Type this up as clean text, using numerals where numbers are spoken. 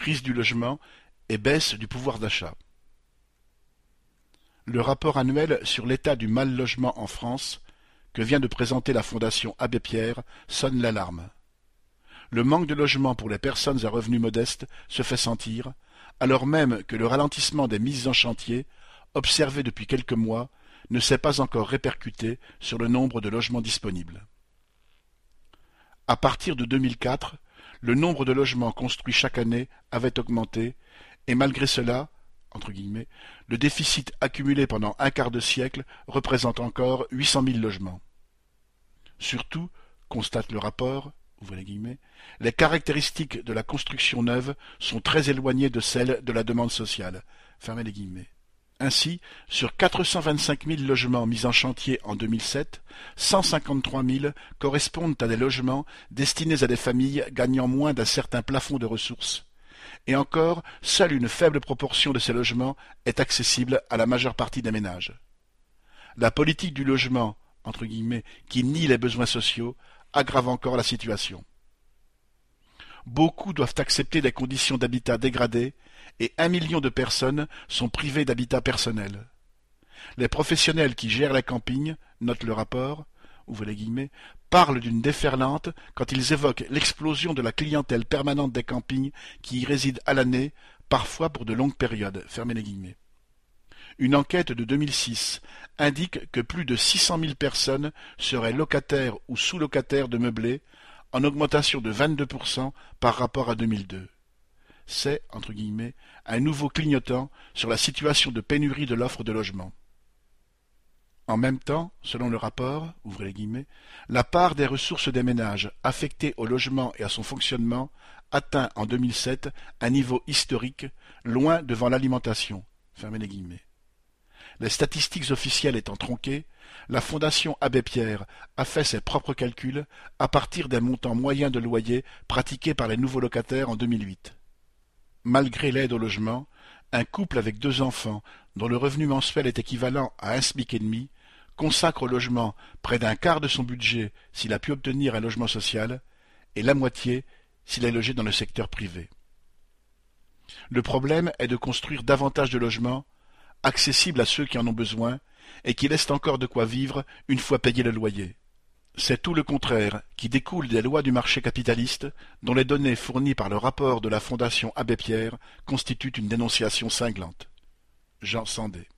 crise du logement et baisse du pouvoir d'achat. Le rapport annuel sur l'état du mal-logement en France, que vient de présenter la Fondation Abbé Pierre, sonne l'alarme. Le manque de logement pour les personnes à revenus modestes se fait sentir, alors même que le ralentissement des mises en chantier, observé depuis quelques mois, ne s'est pas encore répercuté sur le nombre de logements disponibles. À partir de 2004, le nombre de logements construits chaque année avait augmenté, et malgré cela, entre guillemets, le déficit accumulé pendant un quart de siècle représente encore 800 000 logements. Surtout, constate le rapport, ouvrez les guillemets, les caractéristiques de la construction neuve sont très éloignées de celles de la demande sociale. Fermez les guillemets. Ainsi, sur 425 000 logements mis en chantier en 2007, 153 000 correspondent à des logements destinés à des familles gagnant moins d'un certain plafond de ressources. Et encore, seule une faible proportion de ces logements est accessible à la majeure partie des ménages. La politique du logement, entre guillemets, qui nie les besoins sociaux, aggrave encore la situation. Beaucoup doivent accepter des conditions d'habitat dégradées et 1 million de personnes sont privées d'habitat personnel. Les professionnels qui gèrent les campings, note le rapport, ouvrez les guillemets, parlent d'une déferlante quand ils évoquent l'explosion de la clientèle permanente des campings qui y résident à l'année, parfois pour de longues périodes, fermez les guillemets. Une enquête de 2006 indique que plus de 600 000 personnes seraient locataires ou sous-locataires de meublés, en augmentation de 22% par rapport à 2002. C'est, entre guillemets, un nouveau clignotant sur la situation de pénurie de l'offre de logement. En même temps, selon le rapport, ouvrez les guillemets, la part des ressources des ménages affectées au logement et à son fonctionnement atteint en 2007 un niveau historique, loin devant l'alimentation. Fermez les guillemets. Les statistiques officielles étant tronquées, la Fondation Abbé Pierre a fait ses propres calculs à partir des montants moyens de loyer pratiqués par les nouveaux locataires en 2008. Malgré l'aide au logement, un couple avec 2 enfants, dont le revenu mensuel est équivalent à 1 SMIC et demi, consacre au logement près d'un quart de son budget s'il a pu obtenir un logement social, et la moitié s'il est logé dans le secteur privé. Le problème est de construire davantage de logements, accessibles à ceux qui en ont besoin, et qui laissent encore de quoi vivre une fois payé le loyer. C'est tout le contraire qui découle des lois du marché capitaliste, dont les données fournies par le rapport de la Fondation Abbé Pierre constituent une dénonciation cinglante. Jean Sandé.